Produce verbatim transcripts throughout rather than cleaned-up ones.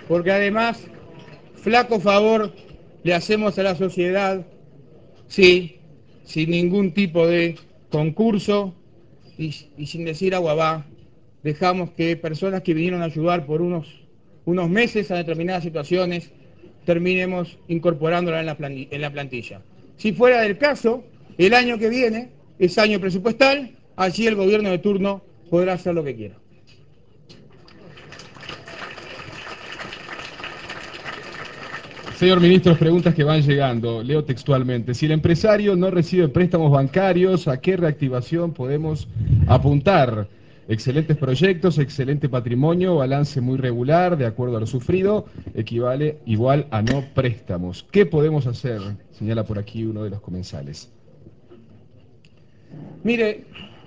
porque además, flaco favor le hacemos a la sociedad, sí, sin ningún tipo de concurso y, y sin decir agua va, dejamos que personas que vinieron a ayudar por unos, unos meses a determinadas situaciones, terminemos incorporándola en la, en la plantilla. Si fuera del caso, el año que viene es año presupuestal, allí el gobierno de turno podrá hacer lo que quiera. Señor ministro, preguntas que van llegando. Leo textualmente. Si el empresario no recibe préstamos bancarios, ¿a qué reactivación podemos apuntar? Excelentes proyectos, excelente patrimonio, balance muy regular, de acuerdo a lo sufrido, equivale igual a no préstamos. ¿Qué podemos hacer? Señala por aquí uno de los comensales. Mire,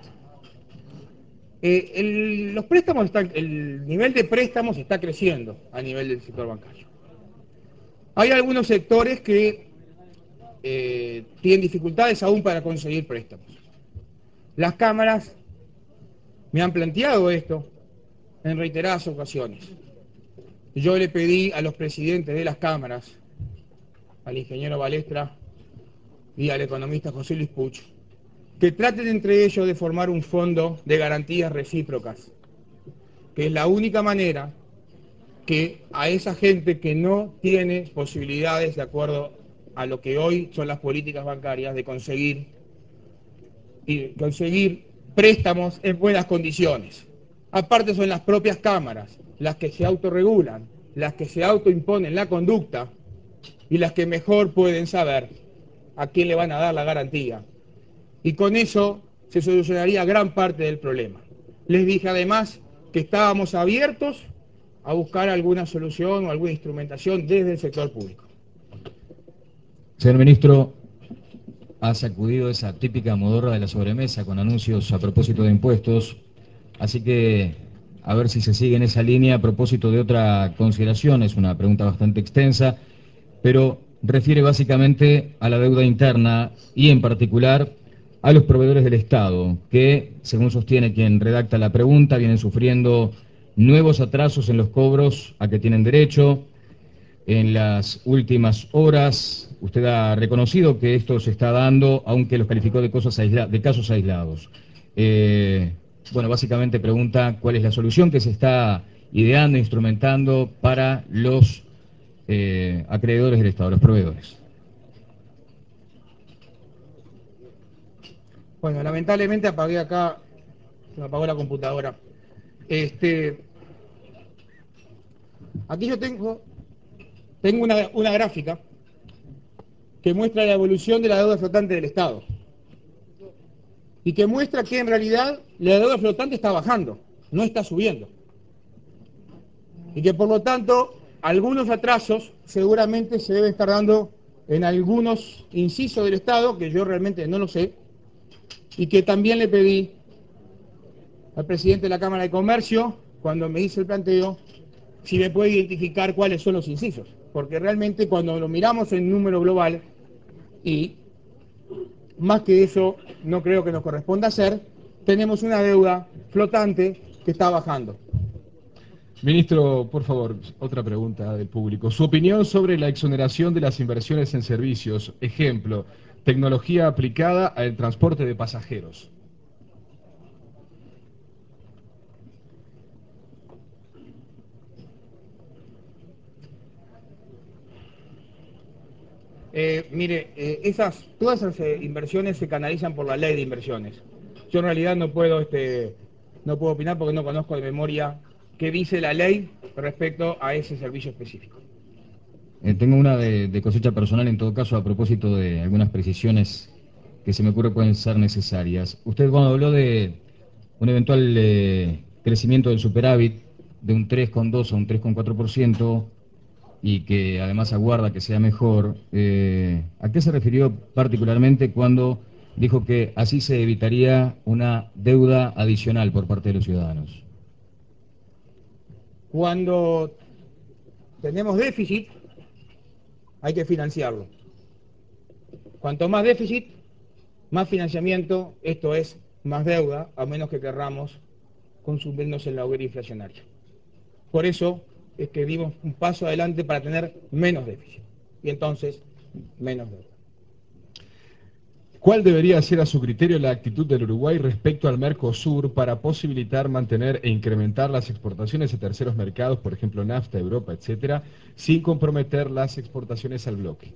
eh, el, los préstamos están, el nivel de préstamos está creciendo a nivel del sector bancario. Hay algunos sectores que eh, tienen dificultades aún para conseguir préstamos. Las cámaras me han planteado esto en reiteradas ocasiones. Yo le pedí a los presidentes de las cámaras, al ingeniero Balestra y al economista José Luis Puch, que traten entre ellos de formar un fondo de garantías recíprocas, que es la única manera que a esa gente que no tiene posibilidades, de acuerdo a lo que hoy son las políticas bancarias, de conseguir, y conseguir préstamos en buenas condiciones. Aparte son las propias cámaras las que se autorregulan, las que se autoimponen la conducta y las que mejor pueden saber a quién le van a dar la garantía. Y con eso se solucionaría gran parte del problema. Les dije además que estábamos abiertos a buscar alguna solución o alguna instrumentación desde el sector público. Señor ministro, ha sacudido esa típica modorra de la sobremesa con anuncios a propósito de impuestos, así que a ver si se sigue en esa línea a propósito de otra consideración. Es una pregunta bastante extensa, pero refiere básicamente a la deuda interna y en particular a los proveedores del Estado, que, según sostiene quien redacta la pregunta, vienen sufriendo nuevos atrasos en los cobros a que tienen derecho. En las últimas horas, usted ha reconocido que esto se está dando, aunque los calificó de, cosas aisla de casos aislados. Eh, bueno, básicamente pregunta cuál es la solución que se está ideando, instrumentando para los eh, acreedores del Estado, los proveedores. Bueno, lamentablemente apagué acá, se me apagó la computadora. Este, aquí yo tengo, tengo una, una gráfica que muestra la evolución de la deuda flotante del Estado y que muestra que en realidad la deuda flotante está bajando, no está subiendo. Y que por lo tanto algunos atrasos seguramente se deben estar dando en algunos incisos del Estado, que yo realmente no lo sé, y que también le pedí al presidente de la Cámara de Comercio, cuando me hizo el planteo, si me puede identificar cuáles son los incisos. Porque realmente cuando lo miramos en número global, y más que eso no creo que nos corresponda hacer, tenemos una deuda flotante que está bajando. Ministro, por favor, otra pregunta del público. Su opinión sobre la exoneración de las inversiones en servicios. Ejemplo, tecnología aplicada al transporte de pasajeros. Eh, mire, eh, esas, todas esas eh, inversiones se canalizan por la ley de inversiones. Yo en realidad no puedo, este, no puedo opinar porque no conozco de memoria qué dice la ley respecto a ese servicio específico. Eh, tengo una de, de cosecha personal, en todo caso, a propósito de algunas precisiones que se me ocurre pueden ser necesarias. Usted cuando habló de un eventual eh, crecimiento del superávit de un tres coma dos a un tres coma cuatro por ciento y que además aguarda que sea mejor, eh, ¿a qué se refirió particularmente cuando dijo que así se evitaría una deuda adicional por parte de los ciudadanos? Cuando tenemos déficit, hay que financiarlo. Cuanto más déficit, más financiamiento, esto es más deuda, a menos que querramos consumirnos en la hoguera inflacionaria. Por eso es que dimos un paso adelante para tener menos déficit y entonces menos deuda. ¿Cuál debería ser a su criterio la actitud del Uruguay respecto al Mercosur para posibilitar, mantener e incrementar las exportaciones a terceros mercados, por ejemplo NAFTA, Europa, etcétera, sin comprometer las exportaciones al bloque?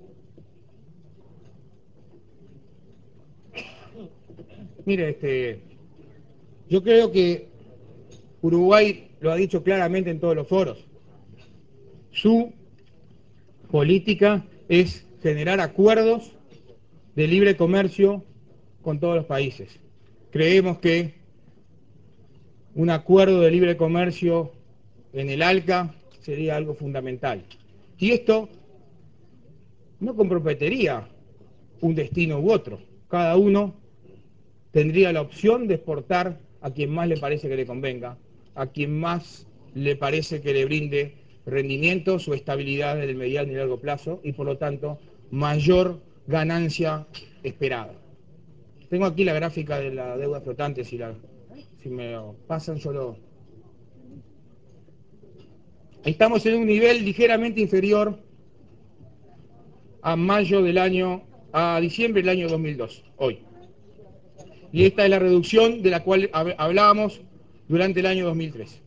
Mire, este, yo creo que Uruguay lo ha dicho claramente en todos los foros. Su política es generar acuerdos de libre comercio con todos los países. Creemos que un acuerdo de libre comercio en el ALCA sería algo fundamental. Y esto no comprometería un destino u otro. Cada uno tendría la opción de exportar a quien más le parece que le convenga, a quien más le parece que le brinde rendimientos o estabilidad en el mediano y largo plazo y por lo tanto mayor ganancia esperada. Tengo aquí la gráfica de la deuda flotante, si, la, si me lo pasan solo. Estamos en un nivel ligeramente inferior a mayo del año, a diciembre del año dos mil dos, hoy. Y esta es la reducción de la cual hablábamos durante el año dos mil tres.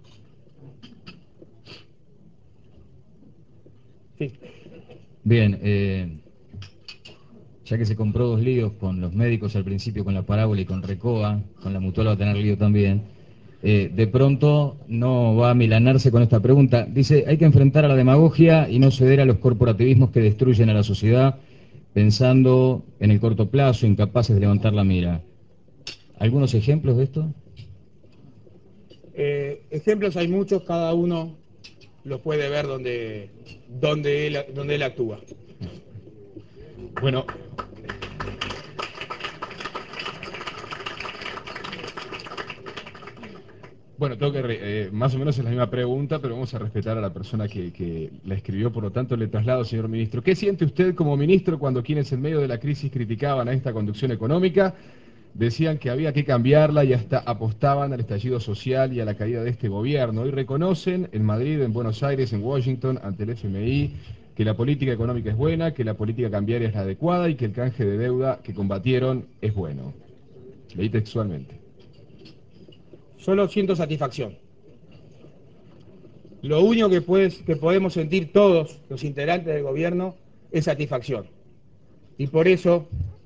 Sí. Bien, eh, ya que se compró dos líos con los médicos al principio, con la parábola y con Recoa, con la Mutual va a tener lío también, eh, de pronto no va a milanarse con esta pregunta. Dice, hay que enfrentar a la demagogia y no ceder a los corporativismos que destruyen a la sociedad pensando en el corto plazo, incapaces de levantar la mira. ¿Algunos ejemplos de esto? Eh, ejemplos hay muchos, cada uno los puede ver donde, donde, él, donde él actúa. Bueno, bueno, tengo que, eh, más o menos es la misma pregunta, pero vamos a respetar a la persona que, que la escribió, por lo tanto le traslado, señor ministro. ¿Qué siente usted como ministro cuando quienes en medio de la crisis criticaban a esta conducción económica, decían que había que cambiarla y hasta apostaban al estallido social y a la caída de este gobierno? Hoy reconocen en Madrid, en Buenos Aires, en Washington, ante el F M I, que la política económica es buena, que la política cambiaria es la adecuada y que el canje de deuda que combatieron es bueno. Leí textualmente. Solo siento satisfacción. Lo único que, puedes, que podemos sentir todos los integrantes del gobierno es satisfacción. Y por eso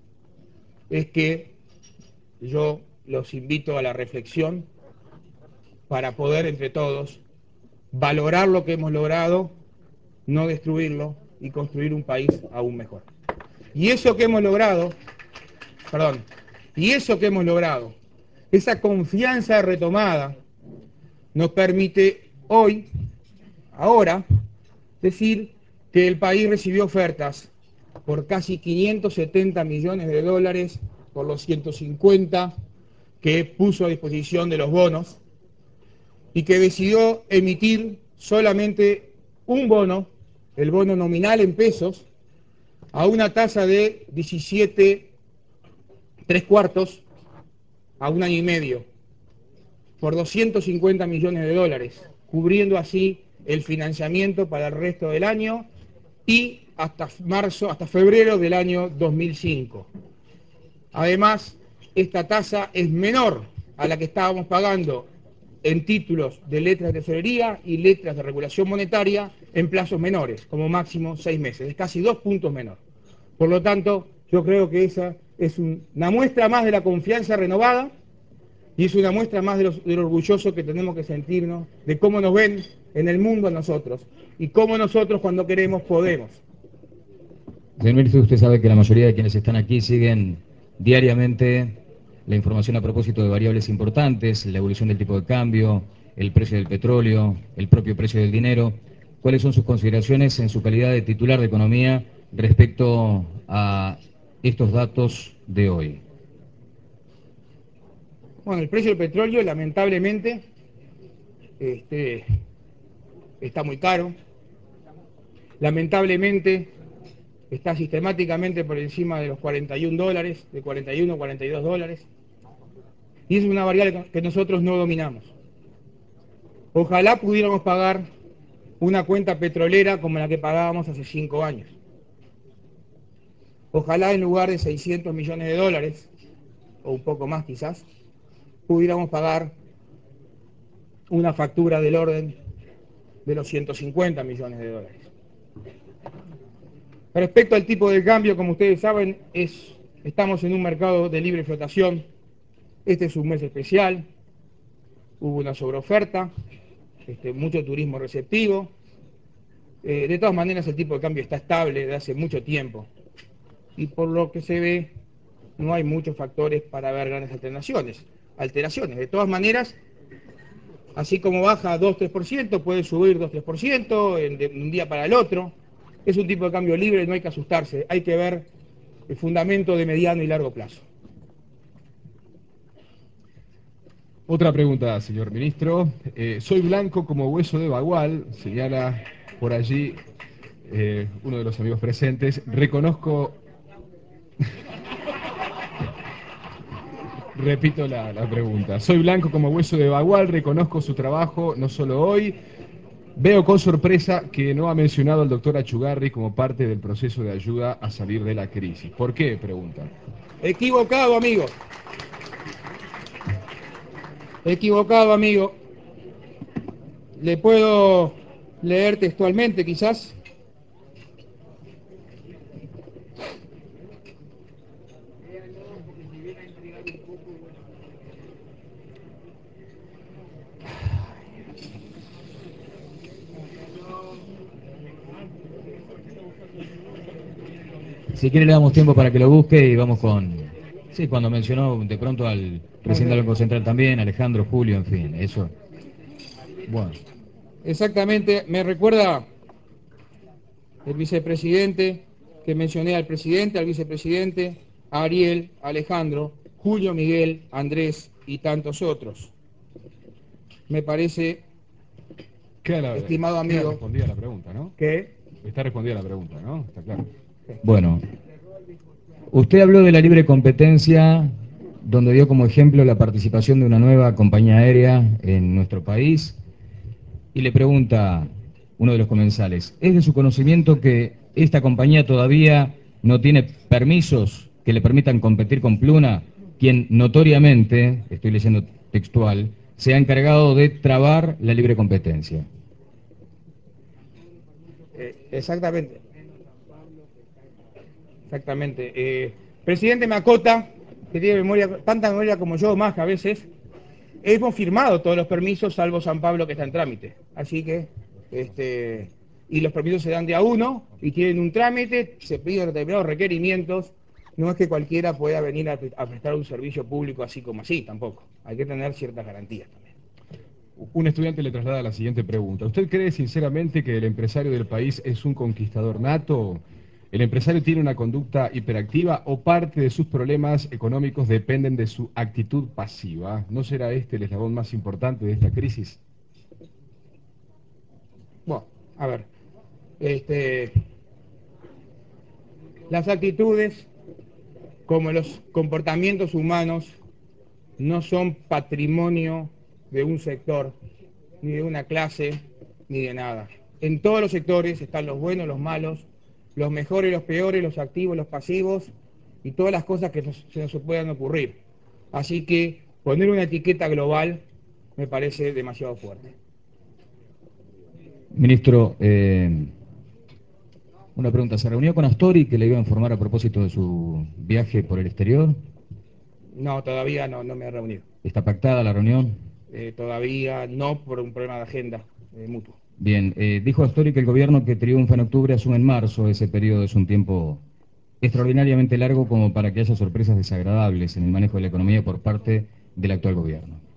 es que yo los invito a la reflexión para poder entre todos valorar lo que hemos logrado, no destruirlo y construir un país aún mejor. Y eso que hemos logrado, perdón, y eso que hemos logrado, esa confianza retomada, nos permite hoy, ahora, decir que el país recibió ofertas por casi quinientos setenta millones de dólares por los ciento cincuenta que puso a disposición de los bonos y que decidió emitir solamente un bono, el bono nominal en pesos, a una tasa de diecisiete tres cuartos a un año y medio, por doscientos cincuenta millones de dólares, cubriendo así el financiamiento para el resto del año y hasta marzo, hasta febrero del año dos mil cinco. Además, esta tasa es menor a la que estábamos pagando en títulos de letras de tesorería y letras de regulación monetaria en plazos menores, como máximo seis meses, es casi dos puntos menor. Por lo tanto, yo creo que esa es un, una muestra más de la confianza renovada y es una muestra más de, los, de lo orgulloso que tenemos que sentirnos, de cómo nos ven en el mundo a nosotros y cómo nosotros cuando queremos podemos. Señor ministro, usted sabe que la mayoría de quienes están aquí siguen diariamente la información a propósito de variables importantes, la evolución del tipo de cambio, el precio del petróleo, el propio precio del dinero. ¿Cuáles son sus consideraciones en su calidad de titular de Economía respecto a estos datos de hoy? Bueno, el precio del petróleo lamentablemente este, está muy caro, lamentablemente está sistemáticamente por encima de los cuarenta y un dólares, de cuarenta y uno, cuarenta y dos dólares, y es una variable que nosotros no dominamos. Ojalá pudiéramos pagar una cuenta petrolera como la que pagábamos hace cinco años. Ojalá en lugar de seiscientos millones de dólares, o un poco más quizás, pudiéramos pagar una factura del orden de los ciento cincuenta millones de dólares. Respecto al tipo de cambio, como ustedes saben, es, estamos en un mercado de libre flotación. Este es un mes especial, hubo una sobreoferta, este, mucho turismo receptivo. Eh, de todas maneras, el tipo de cambio está estable desde hace mucho tiempo. Y por lo que se ve, no hay muchos factores para ver grandes alteraciones. alteraciones. De todas maneras, así como baja dos a tres por ciento, puede subir dos a tres por ciento en, de un día para el otro. Es un tipo de cambio libre, no hay que asustarse. Hay que ver el fundamento de mediano y largo plazo. Otra pregunta, señor ministro. Eh, soy blanco como hueso de bagual, señala por allí eh, uno de los amigos presentes. Reconozco... Repito la, la pregunta. Soy blanco como hueso de bagual, reconozco su trabajo, no solo hoy. Veo con sorpresa que no ha mencionado al doctor Achugarri como parte del proceso de ayuda a salir de la crisis. ¿Por qué? Pregunta. Equivocado, amigo. Equivocado, amigo. Le puedo leer textualmente, quizás. Si quiere le damos tiempo para que lo busque y vamos con... Sí, cuando mencionó de pronto al presidente del Banco Central también, Alejandro, Julio, en fin, eso. Bueno. Exactamente, me recuerda el vicepresidente, que mencioné al presidente, al vicepresidente, a Ariel, a Alejandro, Julio, Miguel, Andrés y tantos otros. Me parece, Queda, la, estimado queda amigo, respondida la pregunta, ¿no? que... Está respondida la pregunta, ¿no? Está claro. Bueno, usted habló de la libre competencia, donde dio como ejemplo la participación de una nueva compañía aérea en nuestro país, y le pregunta uno de los comensales, ¿es de su conocimiento que esta compañía todavía no tiene permisos que le permitan competir con Pluna, quien notoriamente, estoy leyendo textual, se ha encargado de trabar la libre competencia? Eh, exactamente. Exactamente. Eh, presidente Macota, que tiene memoria, tanta memoria como yo, más que a veces, hemos firmado todos los permisos, salvo San Pablo que está en trámite. Así que, este, y los permisos se dan de a uno y tienen un trámite, se piden determinados requerimientos. No es que cualquiera pueda venir a, a prestar un servicio público así como así, tampoco. Hay que tener ciertas garantías también. Un estudiante le traslada la siguiente pregunta. ¿Usted cree sinceramente que el empresario del país es un conquistador nato? ¿El empresario tiene una conducta hiperactiva o parte de sus problemas económicos dependen de su actitud pasiva? ¿No será este el eslabón más importante de esta crisis? Bueno, a ver. Este, las actitudes, como los comportamientos humanos, no son patrimonio de un sector, ni de una clase, ni de nada. En todos los sectores están los buenos, los malos, los mejores, los peores, los activos, los pasivos y todas las cosas que nos, se nos puedan ocurrir. Así que poner una etiqueta global me parece demasiado fuerte. Ministro, eh, una pregunta. ¿Se reunió con Astori, que le iba a informar a propósito de su viaje por el exterior? No, todavía no, no me he reunido. ¿Está pactada la reunión? Eh, todavía no por un problema de agenda eh, mutuo. Bien, eh, dijo Astori que el gobierno que triunfa en octubre asume en marzo. Ese periodo es un tiempo extraordinariamente largo como para que haya sorpresas desagradables en el manejo de la economía por parte del actual gobierno.